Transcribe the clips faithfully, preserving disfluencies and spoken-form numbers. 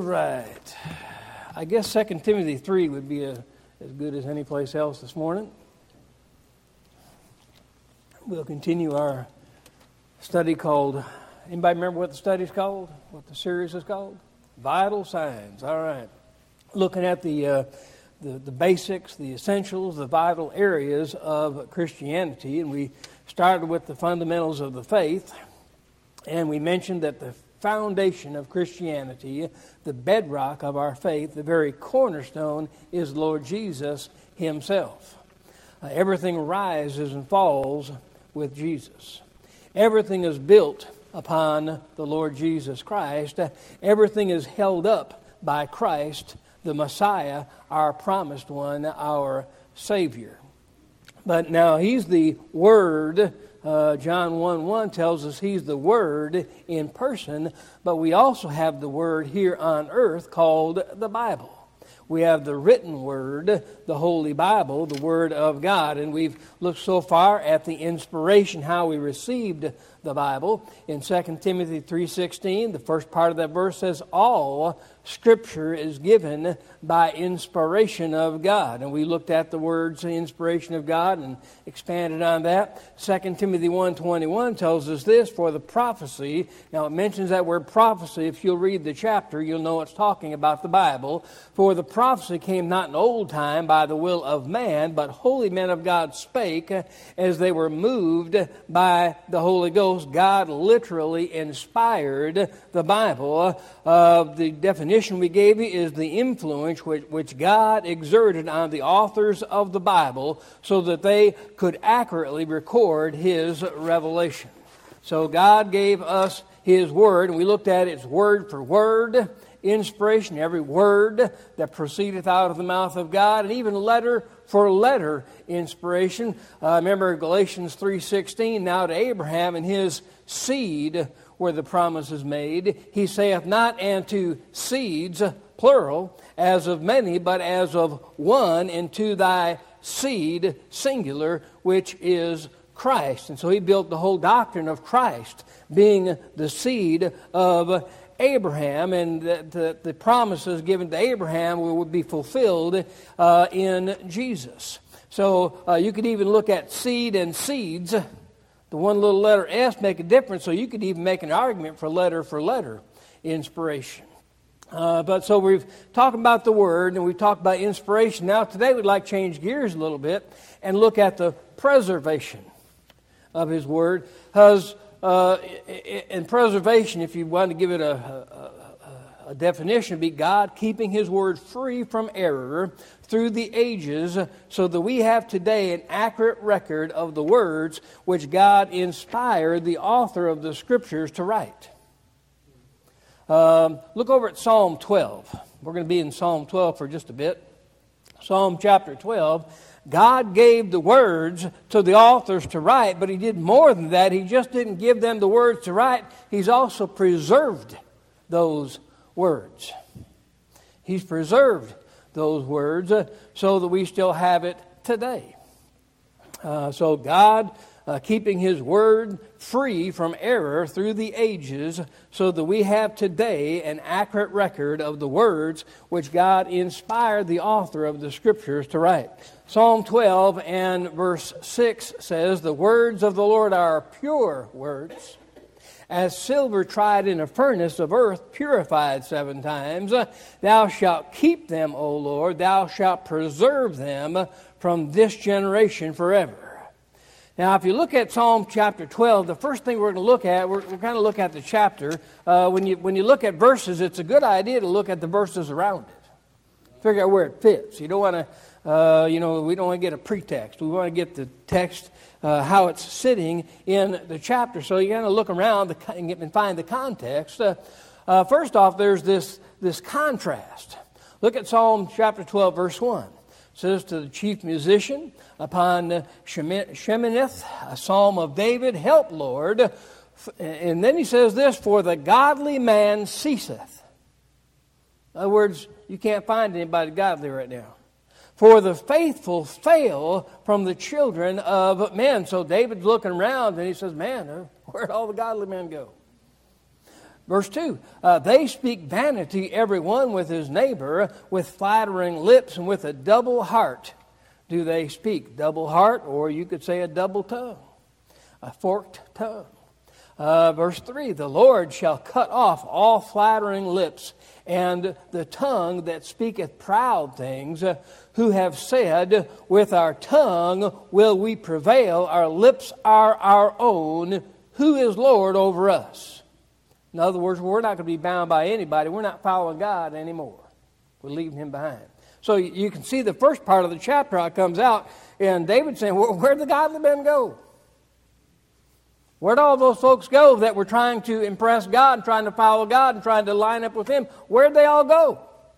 right. I guess Second Timothy three would be a, as good as any place else this morning. We'll continue our study called, anybody remember what the study's called? What the series is called? Vital Signs. All right. Looking at the, uh, the, the basics, the essentials, the vital areas of Christianity. And we started with the fundamentals of the faith. And we mentioned that the foundation of Christianity, the bedrock of our faith, the very cornerstone is Lord Jesus Himself. Uh, everything rises and falls with Jesus. Everything is built upon the Lord Jesus Christ. Uh, everything is held up by Christ, the Messiah, our promised one, our Savior. But now He's the Word. Uh, John one one tells us He's the Word in person, but we also have the Word here on earth called the Bible. We have the written Word, the Holy Bible, the Word of God, and we've looked so far at the inspiration, how we received the Bible. In Second Timothy three sixteen, the first part of that verse says, all Scripture is given by inspiration of God. And we looked at the words inspiration of God and expanded on that. Second Timothy one twenty-one tells us this, for the prophecy. Now it mentions that word prophecy. If you'll read the chapter, you'll know it's talking about the Bible. For the prophecy came not in old time by the will of man, but holy men of God spake as they were moved by the Holy Ghost. God literally inspired the Bible. Uh, the definition we gave you is the influence which, which God exerted on the authors of the Bible so that they could accurately record His revelation. So God gave us His Word, and we looked at it word for word, inspiration, every word that proceedeth out of the mouth of God, and even letter for letter inspiration. Uh, remember Galatians three sixteen, now to Abraham and his seed were the promises made. He saith not unto seeds, plural, as of many, but as of one, into thy seed, singular, which is Christ. And so he built the whole doctrine of Christ being the seed of Abraham, and the, the, the promises given to Abraham would be fulfilled uh, in Jesus. So uh, you could even look at seed and seeds. The one little letter S make a difference, so you could even make an argument for letter for letter inspiration. Uh, but so we've talked about the Word, and we've talked about inspiration. Now today we'd like to change gears a little bit and look at the preservation of His Word. Because Uh, in preservation, if you want to give it a, a, a definition, it'd be God keeping His Word free from error through the ages so that we have today an accurate record of the words which God inspired the author of the Scriptures to write. Um, look over at Psalm twelve. We're going to be in Psalm twelve for just a bit. Psalm chapter twelve. God gave the words to the authors to write, but He did more than that. He just didn't give them the words to write. He's also preserved those words. He's preserved those words uh, so that we still have it today. Uh, so God uh, keeping His Word free from error through the ages so that we have today an accurate record of the words which God inspired the author of the Scriptures to write. Psalm twelve and verse six says, the words of the Lord are pure words, as silver tried in a furnace of earth, purified seven times. Thou shalt keep them, O Lord, thou shalt preserve them from this generation forever. Now, if you look at Psalm chapter twelve, the first thing we're going to look at, we're, we're going to look at the chapter. Uh, when you when you look at verses, it's a good idea to look at the verses around it. Figure out where it fits. You don't want to, uh, you know, we don't want to get a pretext. We want to get the text, uh, how it's sitting in the chapter. So you're going to look around the, and find the context. Uh, uh, first off, there's this, this contrast. Look at Psalm chapter twelve, verse one. It says to the chief musician upon Sheminith, a psalm of David, help, Lord. And then he says this, for the godly man ceaseth. In other words, you can't find anybody godly right now. For the faithful fail from the children of men. So David's looking around and he says, man, where'd all the godly men go? Verse two, uh, they speak vanity, every one with his neighbor, with flattering lips and with a double heart do they speak. Double heart, or you could say a double tongue, a forked tongue. Uh, verse three, the Lord shall cut off all flattering lips, and the tongue that speaketh proud things, uh, who have said, with our tongue will we prevail, our lips are our own, who is Lord over us? In other words, we're not going to be bound by anybody. We're not following God anymore. We're leaving Him behind. So you can see the first part of the chapter how it comes out, and David saying, where'd the godly men go? Where'd all those folks go that were trying to impress God and trying to follow God and trying to line up with Him? Where'd they all go?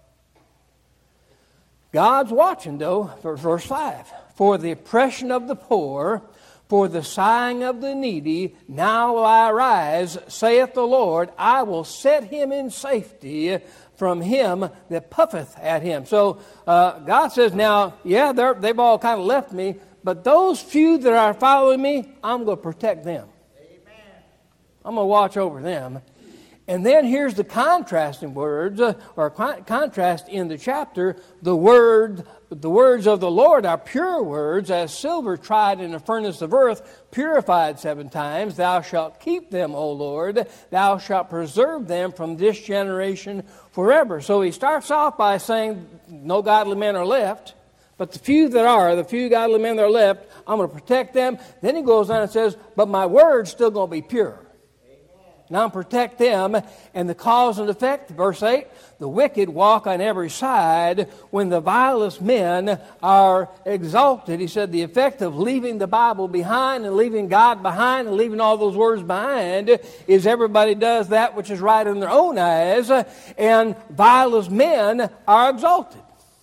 God's watching, though, for verse five. For the oppression of the poor, for the sighing of the needy, now will I arise, saith the Lord, I will set him in safety from him that puffeth at him. So uh, God says, now, yeah, they've all kind of left me, but those few that are following me, I'm going to protect them. Amen. I'm going to watch over them. And then here's the contrasting words, uh, or con- contrast in the chapter. The word, the words of the Lord are pure words, as silver tried in a furnace of earth, purified seven times. Thou shalt keep them, O Lord. Thou shalt preserve them from this generation forever. So he starts off by saying, no godly men are left. But the few that are, the few godly men that are left, I'm going to protect them. Then he goes on and says, but my word's still going to be pure. Now protect them, and the cause and effect, verse eight, the wicked walk on every side when the vilest men are exalted. He said the effect of leaving the Bible behind and leaving God behind and leaving all those words behind is everybody does that which is right in their own eyes, and vilest men are exalted.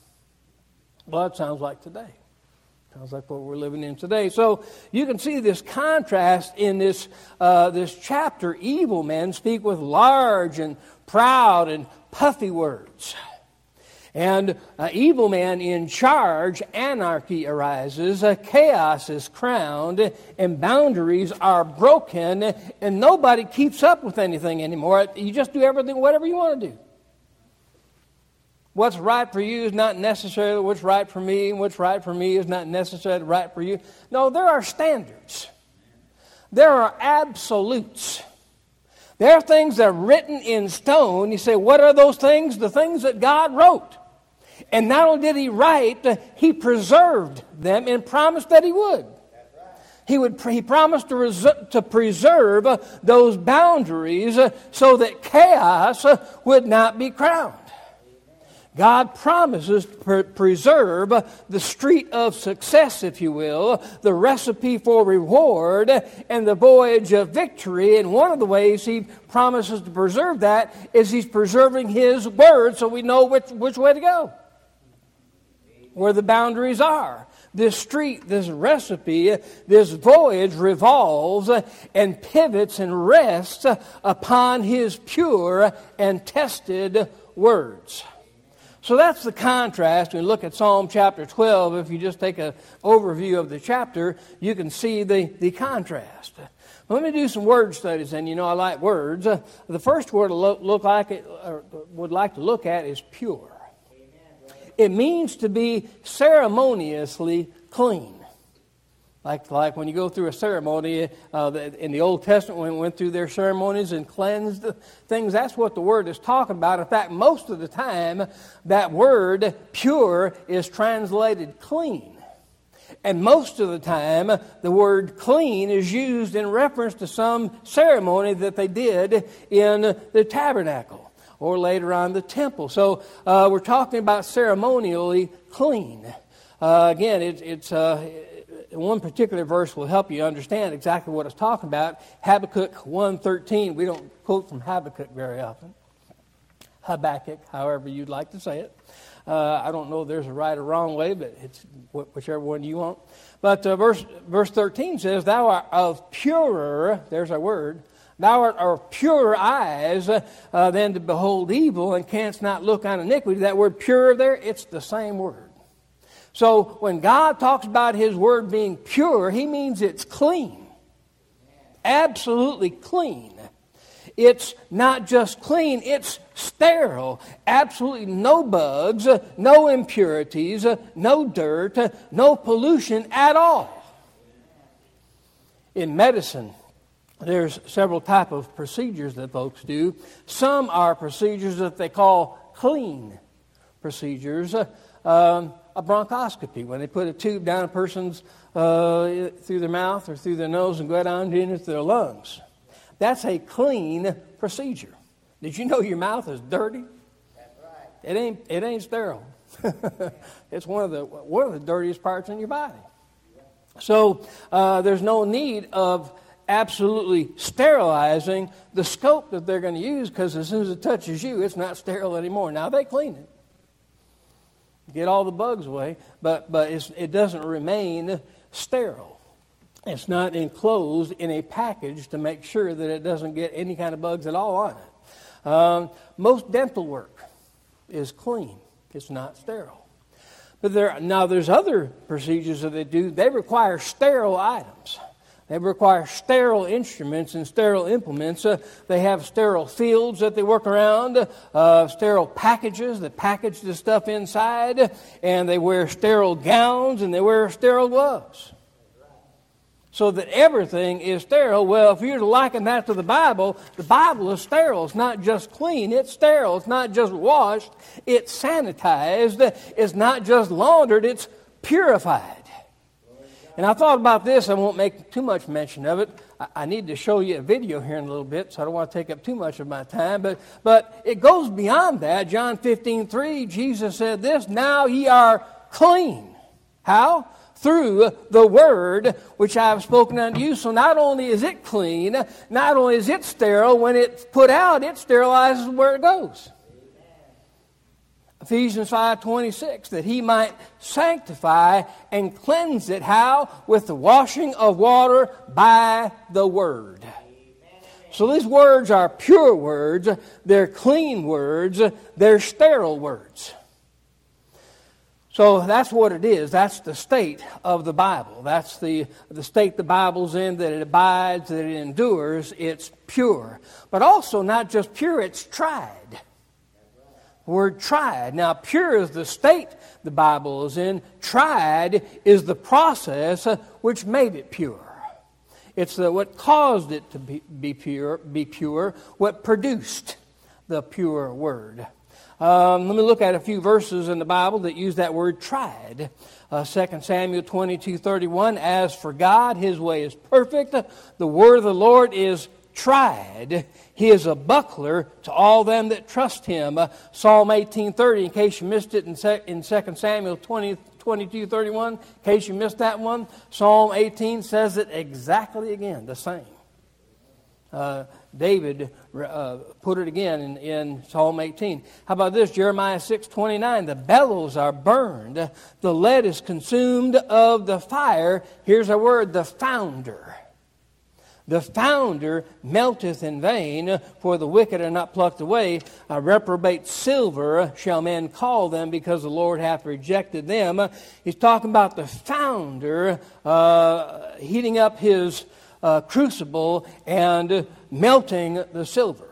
Well, that sounds like today. Sounds like what we're living in today. So you can see this contrast in this uh, this chapter. Evil men speak with large and proud and puffy words. And uh, evil man in charge, anarchy arises, uh, chaos is crowned, and boundaries are broken, and nobody keeps up with anything anymore. You just do everything, whatever you want to do. What's right for you is not necessarily what's right for me, and what's right for me is not necessarily right for you. No, there are standards. There are absolutes. There are things that are written in stone. You say, what are those things? The things that God wrote. And not only did He write, He preserved them and promised that He would. He would. He promised to, res- to preserve those boundaries so that chaos would not be crowned. God promises to pre- preserve the street of success, if you will, the recipe for reward, and the voyage of victory. And one of the ways He promises to preserve that is He's preserving His word so we know which, which way to go, where the boundaries are. This street, this recipe, this voyage revolves and pivots and rests upon His pure and tested words. So that's the contrast. When you look at Psalm chapter twelve, if you just take an overview of the chapter, you can see the, the contrast. Let me do some word studies, and you know I like words. Uh, the first word to look, look like it, or would like to look at is pure. It means to be ceremoniously clean. Like, like when you go through a ceremony, uh, in the Old Testament, when we went through their ceremonies and cleansed things, that's what the word is talking about. In fact, most of the time, that word, pure, is translated clean. And most of the time, the word clean is used in reference to some ceremony that they did in the tabernacle or later on the temple. So uh, we're talking about ceremonially clean. Uh, again, it, it's... Uh, One particular verse will help you understand exactly what it's talking about. Habakkuk one thirteen. We don't quote from Habakkuk very often. Habakkuk, however you'd like to say it. Uh, I don't know if there's a right or wrong way, but it's whichever one you want. But uh, verse verse thirteen says, "Thou art of purer," there's our word, "thou art of purer eyes uh, than to behold evil, and canst not look on iniquity." That word pure there, it's the same word. So when God talks about His word being pure, He means it's clean. Absolutely clean. It's not just clean, it's sterile. Absolutely no bugs, no impurities, no dirt, no pollution at all. In medicine, there's several type of procedures that folks do. Some are procedures that they call clean procedures. Uh, um, a bronchoscopy, when they put a tube down a person's uh, through their mouth or through their nose and go down into their lungs. That's a clean procedure. Did you know your mouth is dirty? That's right. It ain't. It ain't sterile. It's one of the one of the dirtiest parts in your body. So uh, there's no need of absolutely sterilizing the scope that they're going to use, because as soon as it touches you, it's not sterile anymore. Now they clean it, get all the bugs away, but but it's, it doesn't remain sterile. It's not enclosed in a package to make sure that it doesn't get any kind of bugs at all on it. Um, most dental work is clean. It's not sterile. But there now there's other procedures that they do. They require sterile items. They require sterile instruments and sterile implements. Uh, they have sterile fields that they work around, uh, sterile packages that package the stuff inside, and they wear sterile gowns and they wear sterile gloves. So that everything is sterile. Well, if you're to liken that to the Bible, the Bible is sterile. It's not just clean, it's sterile. It's not just washed, it's sanitized. It's not just laundered, it's purified. And I thought about this. I won't make too much mention of it. I, I need to show you a video here in a little bit, so I don't want to take up too much of my time. But, but it goes beyond that. John fifteen three, Jesus said this, "Now ye are clean." How? Through the word which I have spoken unto you. So not only is it clean, not only is it sterile, when it's put out, it sterilizes where it goes. Ephesians five twenty-six, that he might sanctify and cleanse it. How? With the washing of water by the word. So these words are pure words, they're clean words, they're sterile words. So that's what it is. That's the state of the Bible. That's the, the state the Bible's in, that it abides, that it endures. It's pure. But also not just pure, it's tried. The word tried. Now, pure is the state the Bible is in. Tried is the process which made it pure. It's the, what caused it to be, be pure, be pure, what produced the pure word. Um, let me look at a few verses in the Bible that use that word tried. Uh, Second Samuel twenty-two thirty-one, "As for God, his way is perfect. The word of the Lord is tried. He is a buckler to all them that trust him." Uh, Psalm eighteen thirty, in case you missed it in, sec- in Second Samuel twenty, twenty-two thirty-one, in case you missed that one, Psalm eighteen says it exactly again, the same. Uh, David uh, put it again in, in Psalm eighteen. How about this? Jeremiah six twenty-nine. "The bellows are burned, the lead is consumed of the fire." Here's our word, the founder. "The founder melteth in vain, for the wicked are not plucked away. A reprobate silver shall men call them, because the Lord hath rejected them." He's talking about the founder uh, heating up his Uh, crucible and melting the silver.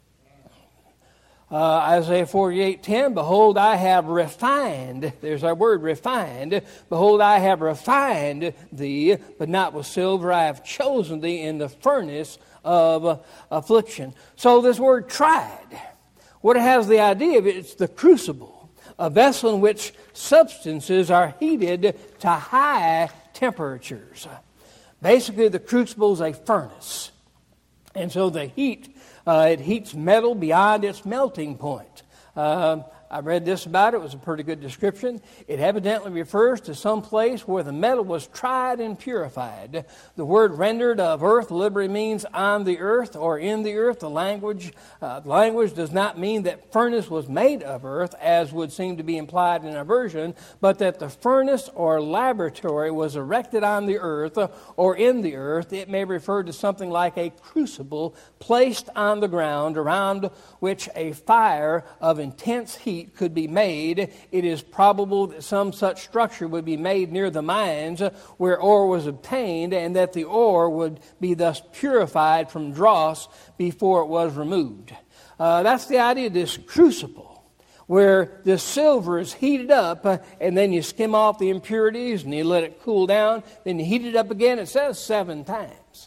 Uh, Isaiah forty-eight ten, "Behold, I have refined," there's our word, refined. "Behold, I have refined thee, but not with silver. I have chosen thee in the furnace of uh, affliction." So this word tried, what it has the idea of, it's the crucible, a vessel in which substances are heated to high temperatures. Basically, the crucible is a furnace. And so the heat, uh, it heats metal beyond its melting point. Uh, I read this about it. It was a pretty good description. It evidently refers to some place where the metal was tried and purified. The word rendered of earth literally means on the earth or in the earth. The language, uh, language does not mean that furnace was made of earth, as would seem to be implied in our version, but that the furnace or laboratory was erected on the earth or in the earth. It may refer to something like a crucible placed on the ground, around which a fire of intense heat sheet could be made, it is probable that some such structure would be made near the mines where ore was obtained, and that the ore would be thus purified from dross before it was removed. Uh, that's the idea of this crucible, where the silver is heated up, uh, and then you skim off the impurities, and you let it cool down, then you heat it up again. It says seven times.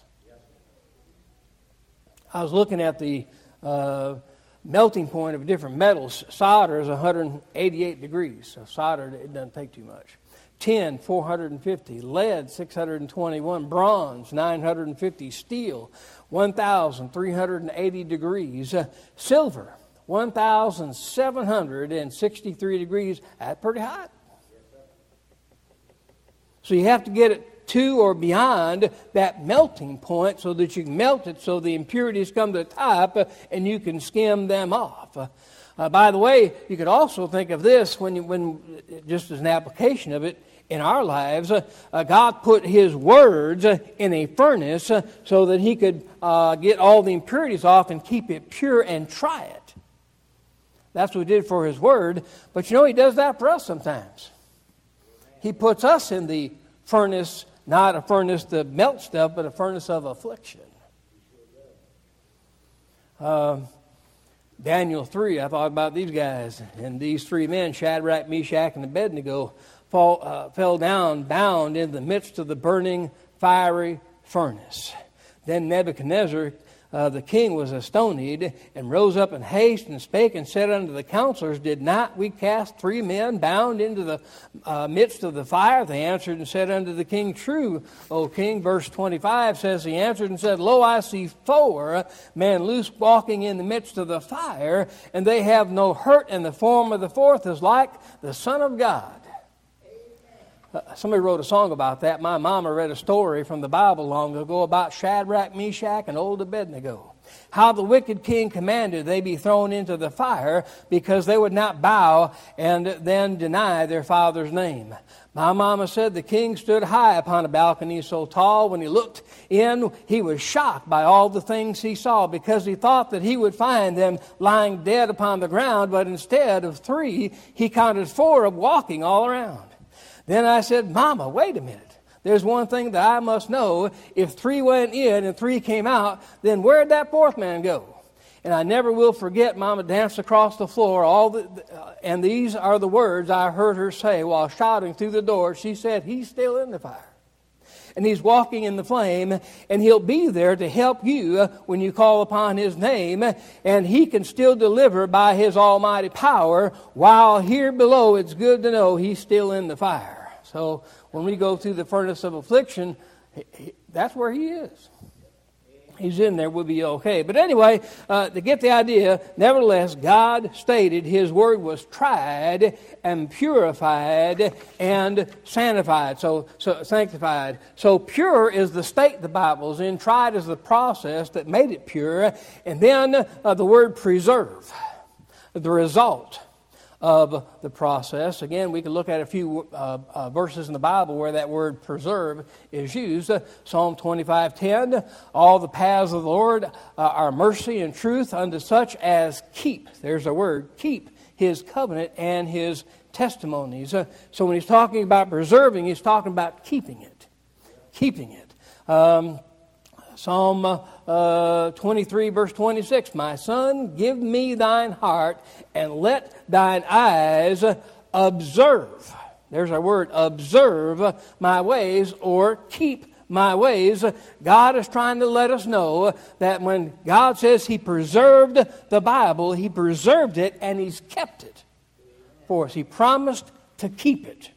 I was looking at the uh, melting point of different metals. Solder is one hundred eighty-eight degrees. So solder, it doesn't take too much. Tin, four hundred fifty. Lead, six hundred twenty-one. Bronze, nine hundred fifty. Steel, one thousand three hundred eighty degrees. Uh, silver, one thousand seven hundred sixty-three degrees. That's pretty hot. So you have to get it to or beyond that melting point so that you can melt it so the impurities come to the top uh, and you can skim them off. Uh, uh, by the way, you could also think of this when, you, when just as an application of it in our lives. Uh, uh, God put His words uh, in a furnace uh, so that He could uh, get all the impurities off and keep it pure and try it. That's what He did for His word. But you know, He does that for us sometimes. He puts us in the furnace, not a furnace to melt stuff, but a furnace of affliction. Uh, Daniel three, I thought about these guys. And these three men, Shadrach, Meshach, and Abednego, fall, uh, fell down bound in the midst of the burning fiery furnace. Then Nebuchadnezzar, Uh, the king, was astonied, and rose up in haste, and spake and said unto the counselors, Did not we cast three men bound into the uh, midst of the fire? They answered and said unto the king, True, O king. Verse twenty-five says, He answered and said, Lo, I see four men loose walking in the midst of the fire, and they have no hurt, and the form of the fourth is like the Son of God. Uh, somebody wrote a song about that. My mama read a story from the Bible long ago about Shadrach, Meshach, and old Abednego. How the wicked king commanded they be thrown into the fire because they would not bow and then deny their father's name. My mama said the king stood high upon a balcony so tall. When he looked in, he was shocked by all the things he saw because he thought that he would find them lying dead upon the ground, but instead of three, he counted four of walking all around. Then I said, Mama, wait a minute. There's one thing that I must know. If three went in and three came out, then where'd that fourth man go? And I never will forget Mama danced across the floor. All the, uh, and these are the words I heard her say while shouting through the door. She said, He's still in the fire. And He's walking in the flame, and He'll be there to help you when you call upon His name, and He can still deliver by His almighty power, while here below it's good to know He's still in the fire. So when we go through the furnace of affliction, that's where He is. He's in there, we'll be okay. But anyway, uh, to get the idea, nevertheless, God stated His word was tried and purified and sanctified. So, so sanctified. So pure is the state the Bible's in. Tried is the process that made it pure. And then uh, the word preserve, the result of the process. Again, we can look at a few uh, uh, verses in the Bible where that word preserve is used. Uh, Psalm twenty-five ten, all the paths of the Lord uh, are mercy and truth unto such as keep. There's a word, keep His covenant and His testimonies. Uh, so when He's talking about preserving, He's talking about keeping it. Keeping it. Um, Psalm uh, twenty-three, verse twenty-six, My son, give me thine heart, and let thine eyes observe. There's our word, observe my ways, or keep my ways. God is trying to let us know that when God says He preserved the Bible, He preserved it, and He's kept it for us. He promised to keep it.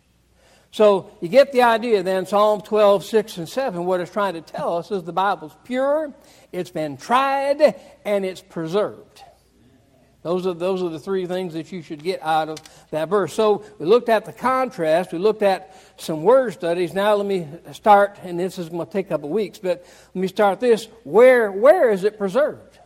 So you get the idea then, Psalm twelve, six and seven, what it's trying to tell us is the Bible's pure, it's been tried, and it's preserved. Those are, those are the three things that you should get out of that verse. So we looked at the contrast, we looked at some word studies. Now let me start, and this is going to take a couple of weeks, but let me start this. Where, where is it preserved?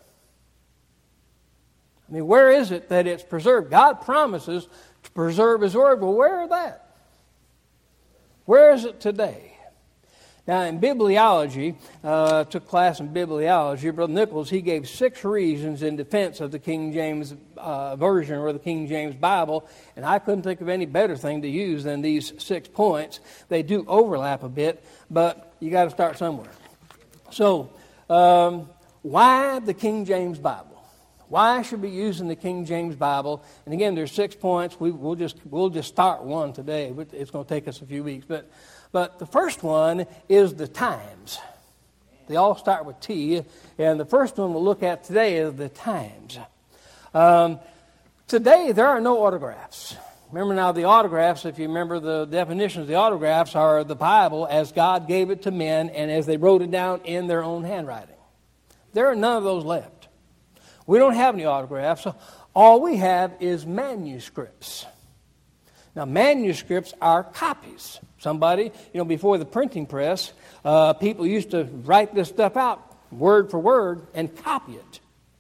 I mean, where is it that it's preserved? God promises to preserve His word. Well, where is that? Where is it today? Now, in bibliology, uh, took class in bibliology, Brother Nichols, he gave six reasons in defense of the King James uh, Version or the King James Bible, and I couldn't think of any better thing to use than these six points. They do overlap a bit, but you got to start somewhere. So, um, why the King James Bible? Why should we be using the King James Bible? And again, there's six points. We, we'll just we'll just start one today, but it's going to take us a few weeks. But but the first one is the times. They all start with T, and the first one we'll look at today is the times. Um, today there are no autographs. Remember now, the autographs, if you remember the definitions, the autographs are the Bible as God gave it to men and as they wrote it down in their own handwriting. There are none of those left. We don't have any autographs. All we have is manuscripts. Now, manuscripts are copies. Somebody, you know, before the printing press, uh, people used to write this stuff out word for word and copy it.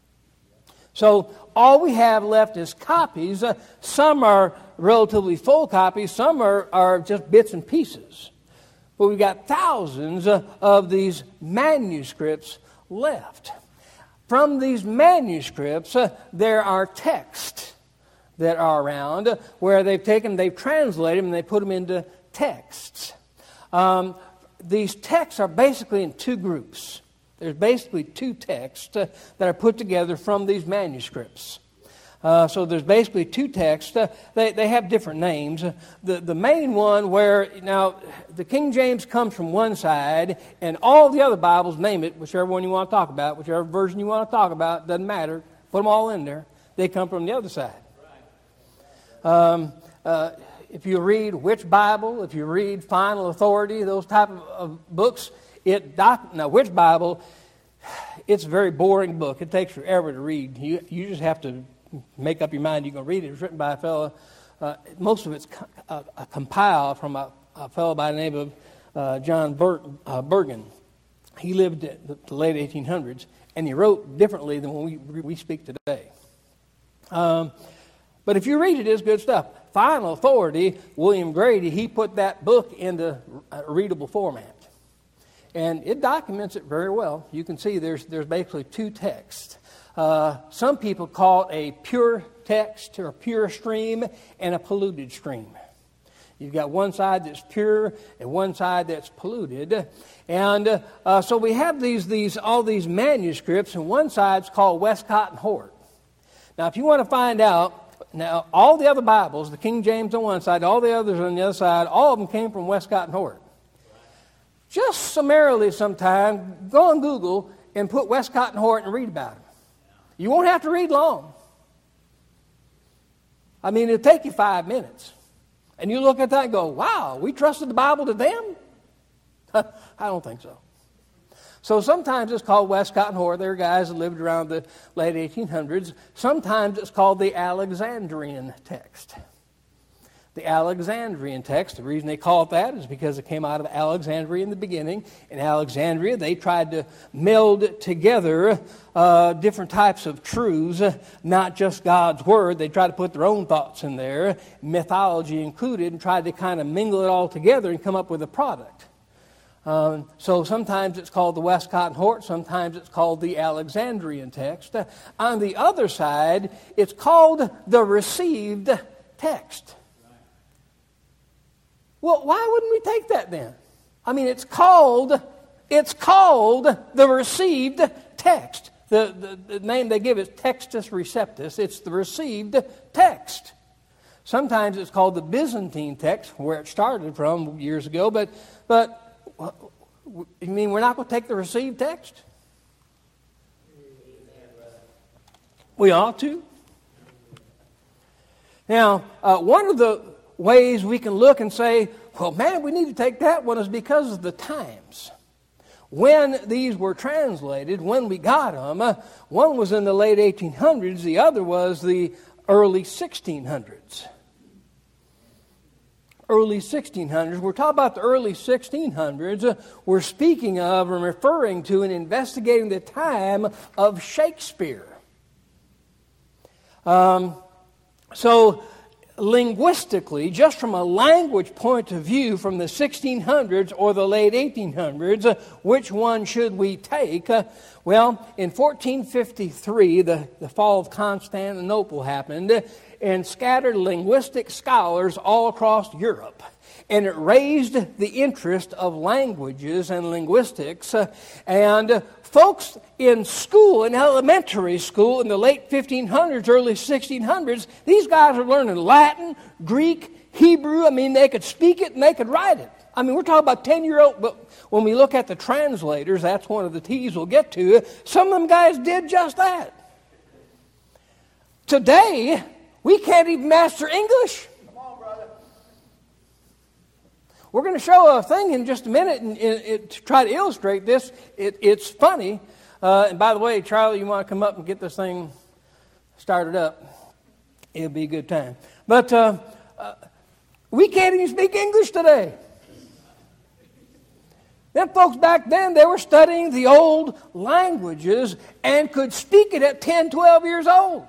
So all we have left is copies. Uh, some are relatively full copies. Some are, are just bits and pieces. But we've got thousands uh, of these manuscripts left. From these manuscripts, uh, there are texts that are around uh, where they've taken, they've translated them, and they put them into texts. Um, these texts are basically in two groups. There's basically two texts uh, that are put together from these manuscripts. Uh, so there's basically two texts. Uh, they, they have different names. Uh, the, the main one where, now, the King James comes from one side, and all the other Bibles, name it, whichever one you want to talk about, whichever version you want to talk about, doesn't matter. Put them all in there. They come from the other side. Um, uh, if you read Which Bible, if you read Final Authority, those type of, of books, it doc, now Which Bible, it's a very boring book. It takes forever to read. You, you just have to make up your mind you're going to read it. It was written by a fellow, uh, most of it's co- uh, uh, compiled from a, a fellow by the name of uh, John Bur- uh, Bergen. He lived in the, the late eighteen hundreds, and he wrote differently than when we, we speak today. Um, but if you read it, it's good stuff. Final Authority, William Grady, he put that book into a readable format. And it documents it very well. You can see there's there's basically two texts. Uh, some people call it a pure text or a pure stream and a polluted stream. You've got one side that's pure and one side that's polluted. And uh, so we have these these all these manuscripts, and one side's called Westcott and Hort. Now, if you want to find out, now all the other Bibles, the King James on one side, all the others on the other side, all of them came from Westcott and Hort. Just summarily sometime, go on Google and put Westcott and Hort and read about them. You won't have to read long. I mean, it'll take you five minutes. And you look at that and go, wow, we trusted the Bible to them? I don't think so. So sometimes it's called Westcott and Hort. There are guys that lived around the late eighteen hundreds. Sometimes it's called the Alexandrian text. The Alexandrian text, the reason they call it that is because it came out of Alexandria in the beginning. In Alexandria, they tried to meld together uh, different types of truths, not just God's Word. They tried to put their own thoughts in there, mythology included, and tried to kind of mingle it all together and come up with a product. Um, so sometimes it's called the Westcott and Hort, sometimes it's called the Alexandrian text. Uh, on the other side, it's called the received text. Well, why wouldn't we take that then? I mean, it's called, it's called the received text. The, the, the name they give is Textus Receptus. It's the received text. Sometimes it's called the Byzantine text, where it started from years ago. But, but you mean we're not going to take the received text? We ought to. Now, uh, one of the ways we can look and say, well, man, we need to take that one is because of the times. When these were translated, when we got them, uh, one was in the late eighteen hundreds, the other was the early sixteen hundreds. Early sixteen hundreds. We're talking about the early sixteen hundreds. Uh, we're speaking of and referring to and investigating the time of Shakespeare. Um, so, linguistically, just from a language point of view, from the sixteen hundreds or the late eighteen hundreds, uh, which one should we take? Uh, well, in fourteen fifty-three, the, the fall of Constantinople happened, uh, and scattered linguistic scholars all across Europe. And it raised the interest of languages and linguistics. Uh, and uh, folks in school, in elementary school, in the late fifteen hundreds, early sixteen hundreds, these guys are learning Latin, Greek, Hebrew. I mean, they could speak it and they could write it. I mean, we're talking about ten-year-old, but when we look at the translators, that's one of the T's we'll get to. Some of them guys did just that. Today, we can't even master English. We're going to show a thing in just a minute and, and, and to try to illustrate this. It, it's funny. Uh, and by the way, Charlie, you want to come up and get this thing started up? It'll be a good time. But uh, uh, we can't even speak English today. Them folks back then, they were studying the old languages and could speak it at ten, twelve years old.